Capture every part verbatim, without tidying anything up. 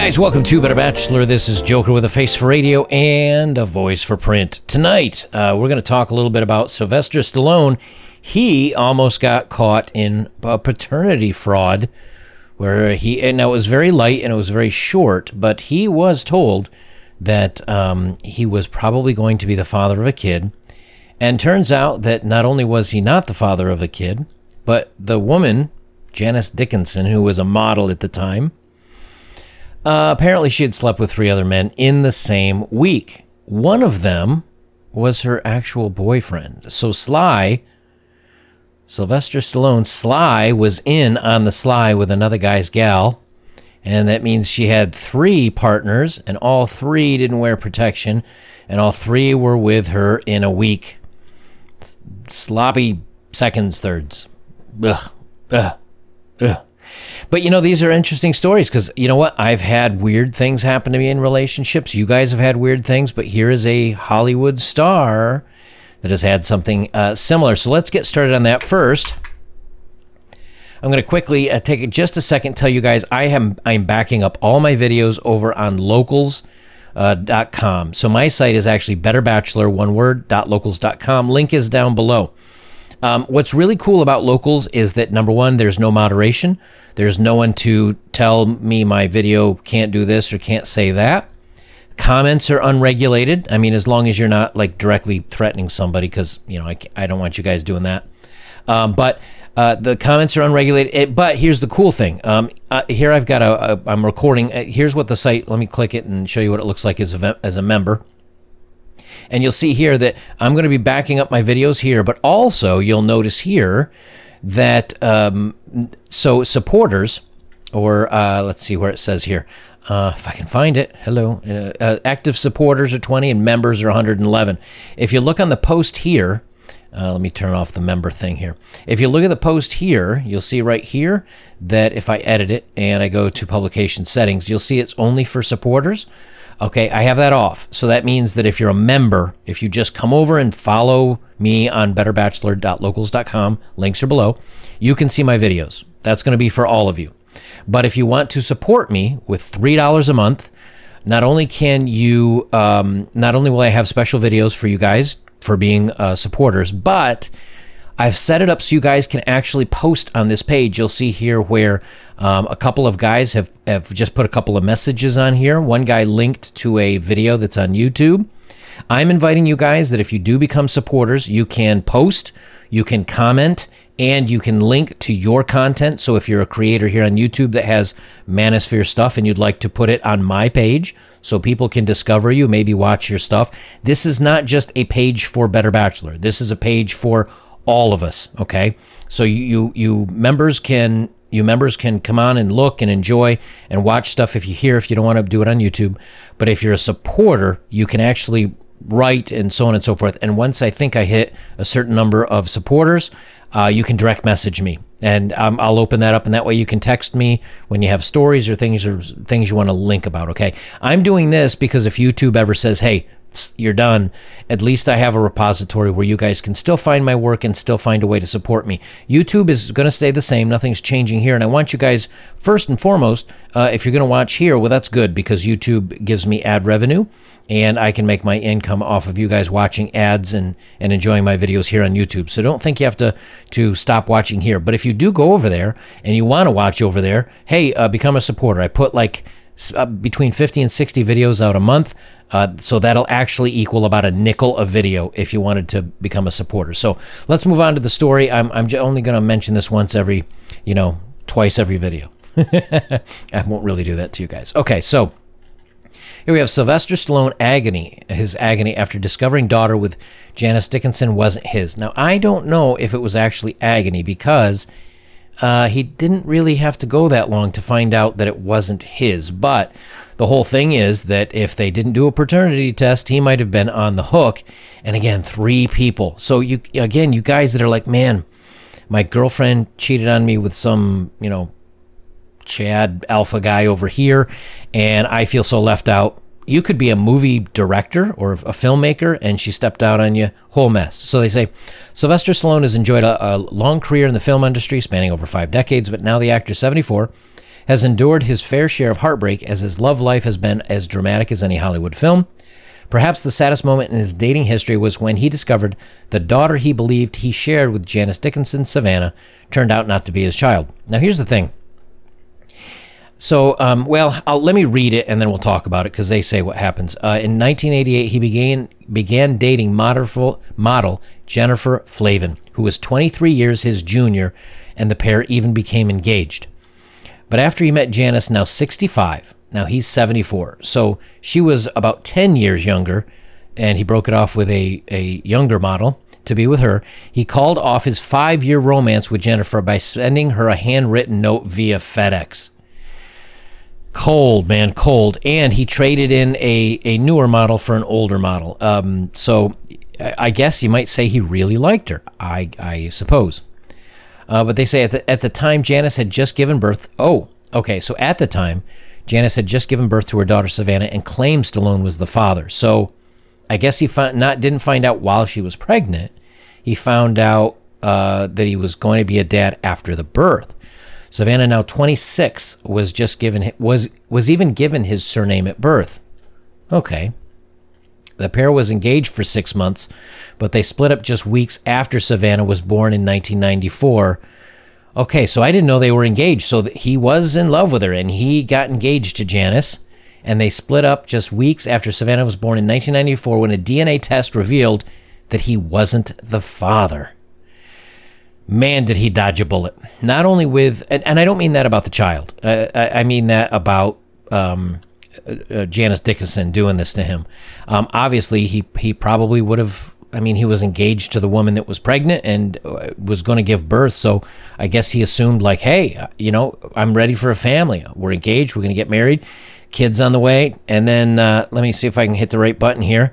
guys, welcome to Better Bachelor. This is Joker with a face for radio and a voice for print. Tonight, uh, we're going to talk a little bit about Sylvester Stallone. He almost got caught in a paternity fraud where he, and now it was very light and it was very short, but he was told that um, he was probably going to be the father of a kid. And turns out that not only was he not the father of a kid, but the woman, Janice Dickinson, who was a model at the time, Uh, apparently she had slept with three other men in the same week. One of them was her actual boyfriend. So Sly, Sylvester Stallone, Sly was in on the sly with another guy's gal. And that means she had three partners, and all three didn't wear protection, and all three were with her in a week. Sloppy seconds, thirds. Ugh. Ugh. Ugh. But, you know, these are interesting stories because, you know what? I've had weird things happen to me in relationships. You guys have had weird things, but here is a Hollywood star that has had something uh, similar. So let's get started on that first. I'm going to quickly uh, take just a second tell you guys I am I'm backing up all my videos over on locals dot com. So my site is actually better bachelor, one word, dot locals dot com. Link is down below. Um, what's really cool about Locals is that, number one, there's no moderation. There's no one to tell me my video can't do this or can't say that. Comments are unregulated. I mean, as long as you're not like directly threatening somebody, because, you know, I, I don't want you guys doing that. Um, but uh, the comments are unregulated. It, but here's the cool thing. Um, uh, here I've got a, a, I'm recording. Uh, here's what the site, let me click it and show you what it looks like as a, as a member. And you'll see here that I'm going to be backing up my videos here, but also you'll notice here that, um, so supporters, or uh, let's see where it says here, uh, if I can find it, hello, uh, uh, active supporters are twenty and members are one hundred eleven. If you look on the post here, uh, let me turn off the member thing here. If you look at the post here, you'll see right here that if I edit it and I go to publication settings, you'll see it's only for supporters. Okay, I have that off. So that means that if you're a member, if you just come over and follow me on better bachelor dot locals dot com, links are below, you can see my videos. That's going to be for all of you. But if you want to support me with three dollars a month, not only can you, um, not only will I have special videos for you guys for being uh, supporters, but I've set it up so you guys can actually post on this page. You'll see here where um, a couple of guys have, have just put a couple of messages on here. One guy linked to a video that's on YouTube. I'm inviting you guys that if you do become supporters, you can post, you can comment, and you can link to your content. So if you're a creator here on YouTube that has Manosphere stuff and you'd like to put it on my page so people can discover you, maybe watch your stuff. This is not just a page for Better Bachelor. This is a page for all of us, okay? So you, you you members can you members can come on and look and enjoy and watch stuff if you hear, if you don't want to do it on YouTube. But if you're a supporter, you can actually write and so on and so forth. And once I think I hit a certain number of supporters, uh, you can direct message me, and um, I'll open that up, and that way you can text me when you have stories or things or things you want to link about. Okay, I'm doing this because if YouTube ever says, "Hey, you're done," at least I have a repository where you guys can still find my work and still find a way to support me. YouTube is going to stay the same. Nothing's changing here. And I want you guys, first and foremost, uh, if you're going to watch here, well, that's good because YouTube gives me ad revenue and I can make my income off of you guys watching ads and, and enjoying my videos here on YouTube. So don't think you have to, to stop watching here. But if you do go over there and you want to watch over there, hey, uh, become a supporter. I put like Uh, between fifty and sixty videos out a month, uh, so that'll actually equal about a nickel a video if you wanted to become a supporter. So let's move on to the story. I'm, I'm only going to mention this once every, you know, twice every video. I won't really do that to you guys. Okay, so here we have Sylvester Stallone agony, his agony after discovering daughter with Janice Dickinson wasn't his. Now, I don't know if it was actually agony because Uh, he didn't really have to go that long to find out that it wasn't his. But the whole thing is that if they didn't do a paternity test, he might have been on the hook. And again, three people. So you again, you guys that are like, man, my girlfriend cheated on me with some, you know, Chad alpha guy over here, and I feel so left out. You could be a movie director or a filmmaker, and she stepped out on you, whole mess. So they say, Sylvester Stallone has enjoyed a, a long career in the film industry, spanning over five decades, but now the actor, seventy-four, has endured his fair share of heartbreak, as his love life has been as dramatic as any Hollywood film. Perhaps the saddest moment in his dating history was when he discovered the daughter he believed he shared with Janice Dickinson, Savannah, turned out not to be his child. Now, here's the thing. So, um, well, I'll, let me read it, and then we'll talk about it, because they say what happens. Uh, in nineteen eighty-eight, he began began dating model, model Jennifer Flavin, who was twenty-three years his junior, and the pair even became engaged. But after he met Janice, now sixty-five, now he's seventy-four, so she was about ten years younger, and he broke it off with a, a younger model to be with her. He called off his five-year romance with Jennifer by sending her a handwritten note via FedEx. Cold, man, cold. And he traded in a, a newer model for an older model. Um, so I guess you might say he really liked her, I, I suppose. Uh, but they say at the, at the time, Janice had just given birth. Oh, okay. So at the time, Janice had just given birth to her daughter, Savannah, and claimed Stallone was the father. So I guess he found, not didn't find out while she was pregnant. He found out uh, that he was going to be a dad after the birth. Savannah, now twenty-six, was just given was was even given his surname at birth. Okay. The pair was engaged for six months, but they split up just weeks after Savannah was born in nineteen ninety-four. Okay, so I didn't know they were engaged. So that he was in love with her, and he got engaged to Janice, and they split up just weeks after Savannah was born in nineteen ninety-four, when a D N A test revealed that he wasn't the father. Man, did he dodge a bullet. Not only with, and, and I don't mean that about the child. Uh, I, I mean that about um, uh, Janice Dickinson doing this to him. Um, obviously, he, he probably would have, I mean, he was engaged to the woman that was pregnant and was going to give birth. So I guess he assumed like, hey, you know, I'm ready for a family. We're engaged. We're going to get married. Kids on the way. And then uh, let me see if I can hit the right button here.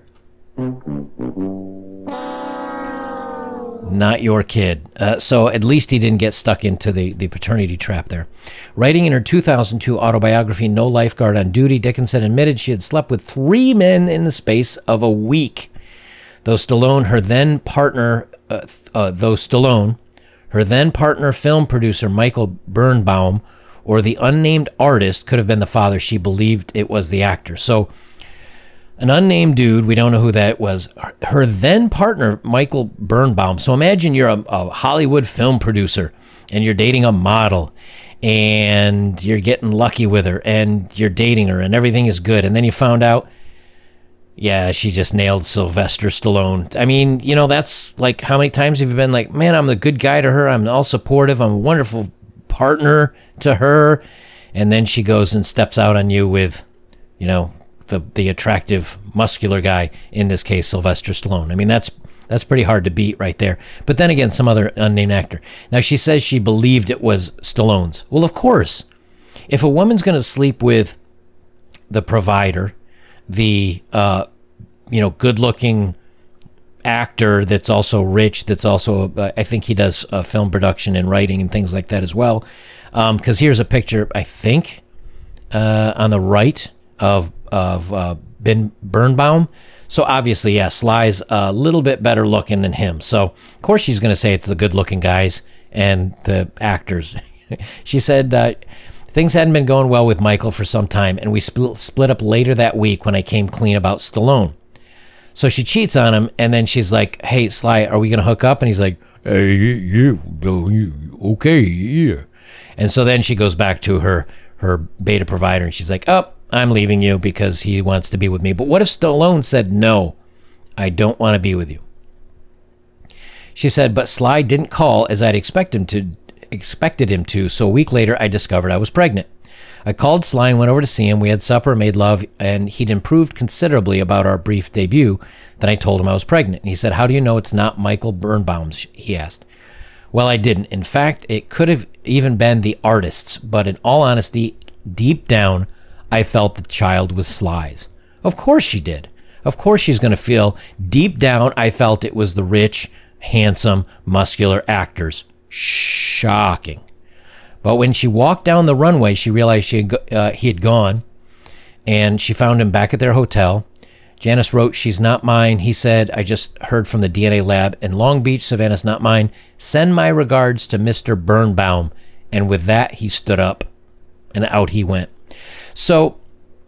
Not your kid. Uh, so at least he didn't get stuck into the, the paternity trap there. Writing in her two thousand two autobiography, No Lifeguard on Duty, Dickinson admitted she had slept with three men in the space of a week. Though Stallone, her then partner, uh, uh, though Stallone, her then partner, film producer Michael Birnbaum, or the unnamed artist could have been the father, she believed it was the actor. So an unnamed dude, we don't know who that was, her then partner, Michael Birnbaum. So imagine you're a, a Hollywood film producer and you're dating a model and you're getting lucky with her and you're dating her and everything is good. And then you found out, yeah, she just nailed Sylvester Stallone. I mean, you know, that's like, how many times have you been like, man, I'm the good guy to her. I'm all supportive. I'm a wonderful partner to her. And then she goes and steps out on you with, you know, the the attractive, muscular guy, in this case, Sylvester Stallone. I mean, that's that's pretty hard to beat right there. But then again, some other unnamed actor. Now, she says she believed it was Stallone's. Well, of course. If a woman's going to sleep with the provider, the, uh, you know, good-looking actor that's also rich, that's also, uh, I think he does uh, film production and writing and things like that as well. Because um, here's a picture, I think, uh, on the right of of uh, Ben Birnbaum. So obviously, yeah, Sly's a little bit better looking than him. So of course she's going to say it's the good looking guys and the actors. She said uh, things hadn't been going well with Michael for some time, and we spl split up later that week when I came clean about Stallone. So she cheats on him, and then she's like, hey, Sly, are we going to hook up? And he's like, hey, yeah, yeah, okay, yeah. And so then she goes back to her, her beta provider, and she's like, oh, I'm leaving you because he wants to be with me. But what if Stallone said, no, I don't want to be with you? She said, but Sly didn't call as I'd expect him to, expected him to, so a week later I discovered I was pregnant. I called Sly and went over to see him. We had supper, made love, and he'd improved considerably about our brief debut. Then I told him I was pregnant. And he said, how do you know it's not Michael Birnbaum's? He asked. Well, I didn't. In fact, it could have even been the artist's, but in all honesty, deep down, I felt the child was Sly's. Of course she did. Of course she's going to feel, deep down, I felt it was the rich, handsome, muscular actors. Shocking. But when she walked down the runway, she realized she had, uh, he had gone, and she found him back at their hotel. Janice wrote, she's not mine. He said, I just heard from the D N A lab in Long Beach, Savannah's not mine. Send my regards to Mister Birnbaum. And with that, he stood up and out he went. So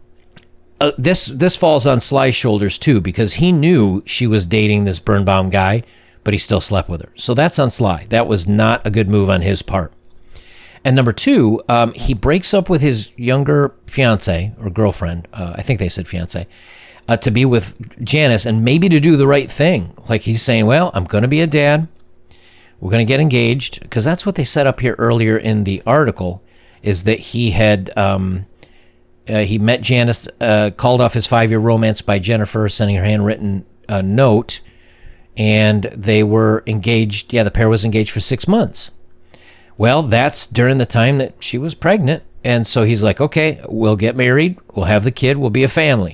uh, this this falls on Sly's shoulders too, because he knew she was dating this Birnbaum guy, but he still slept with her. So that's on Sly. That was not a good move on his part. And number two, um, he breaks up with his younger fiance or girlfriend, uh, I think they said fiance, uh, to be with Janice and maybe to do the right thing. Like he's saying, well, I'm going to be a dad. We're going to get engaged, because that's what they set up here earlier in the article, is that he had um, uh, he met Janice, uh, called off his five-year romance by Jennifer, sending her handwritten uh, note, and they were engaged. Yeah, the pair was engaged for six months. Well, that's during the time that she was pregnant, and so he's like, okay, we'll get married, we'll have the kid, we'll be a family.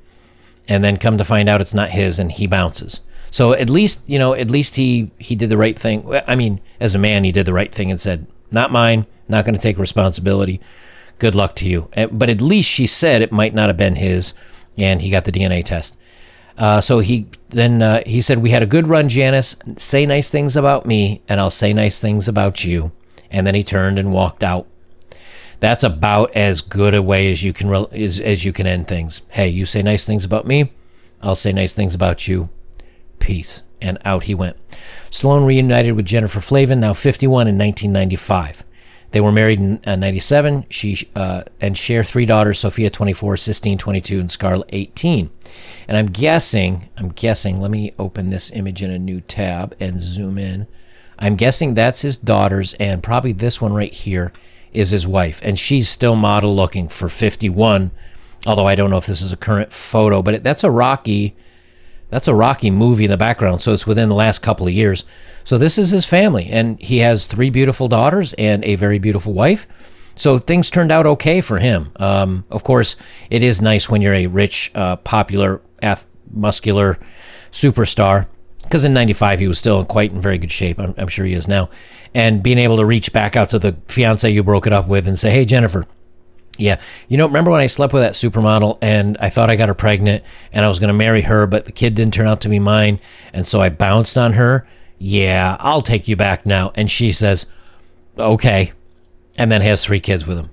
And then come to find out it's not his, and he bounces. So at least, you know, at least he, he did the right thing. I mean, as a man, he did the right thing and said, not mine, not going to take responsibility. Good luck to you. But at least she said it might not have been his, and he got the D N A test. Uh, so he then uh, he said, we had a good run, Janice. Say nice things about me, and I'll say nice things about you. And then he turned and walked out. That's about as good a way as you can as, as you can end things. Hey, you say nice things about me, I'll say nice things about you. Peace. And out he went. Stallone reunited with Jennifer Flavin, now fifty-one, in nineteen ninety-five. They were married in uh, ninety-seven. She uh, and share three daughters: Sophia, twenty-four; Sistine, twenty-two; and Scarlett, eighteen. And I'm guessing, I'm guessing. Let me open this image in a new tab and zoom in. I'm guessing that's his daughters, and probably this one right here is his wife, and she's still model looking for fifty-one. Although I don't know if this is a current photo, but it, that's a Rocky. That's a Rocky movie in the background, so it's within the last couple of years. So this is his family, and he has three beautiful daughters and a very beautiful wife. So things turned out okay for him. Um, of course, it is nice when you're a rich, uh, popular, muscular superstar, because in ninety-five he was still in quite in very good shape. I'm, I'm sure he is now. And being able to reach back out to the fiance you broke it up with and say, hey, Jennifer, yeah, you know, remember when I slept with that supermodel and I thought I got her pregnant and I was going to marry her, but the kid didn't turn out to be mine, and so I bounced on her? Yeah, I'll take you back now. And she says, okay, and then has three kids with him.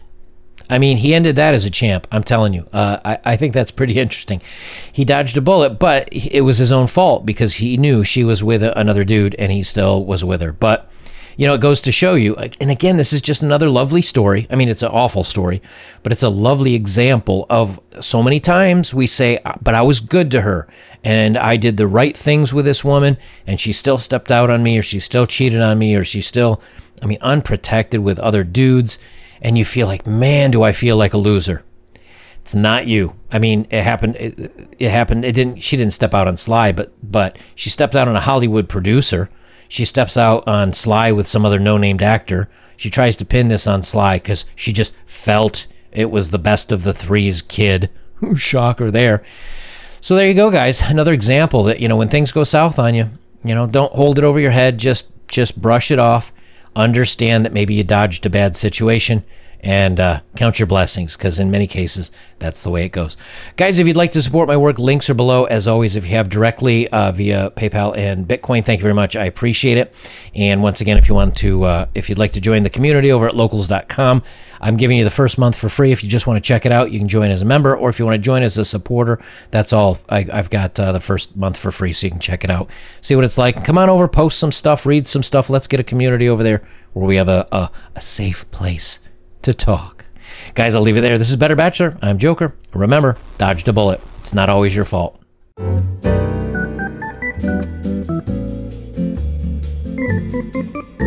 I mean, he ended that as a champ, I'm telling you. Uh, I, I think that's pretty interesting. He dodged a bullet, but it was his own fault because he knew she was with another dude and he still was with her. But you know, it goes to show you, and again, this is just another lovely story. I mean, it's an awful story, but it's a lovely example of so many times we say, but I was good to her, and I did the right things with this woman, and she still stepped out on me, or she still cheated on me, or she's still, I mean, unprotected with other dudes, and you feel like, man, do I feel like a loser. It's not you. I mean, it happened, it, it happened, it didn't, she didn't step out on Sly, but, but she stepped out on a Hollywood producer. She steps out on Sly with some other no-named actor. She tries to pin this on Sly because she just felt it was the best of the three's kid. Shocker there. So there you go, guys. Another example that, you know, when things go south on you, you know, don't hold it over your head. Just, just brush it off. Understand that maybe you dodged a bad situation, and uh, count your blessings, because in many cases, that's the way it goes. Guys, if you'd like to support my work, links are below. As always, if you have directly uh, via PayPal and Bitcoin, thank you very much. I appreciate it. And once again, if you want to, uh, if you'd like to join the community over at locals dot com, I'm giving you the first month for free. If you just want to check it out, you can join as a member, or if you want to join as a supporter, that's all. I, I've got uh, the first month for free, so you can check it out, see what it's like. Come on over, post some stuff, read some stuff. Let's get a community over there where we have a, a, a safe place to talk. Guys, I'll leave it there. This is Better Bachelor. I'm Joker. Remember, dodged a bullet. It's not always your fault. Thank you.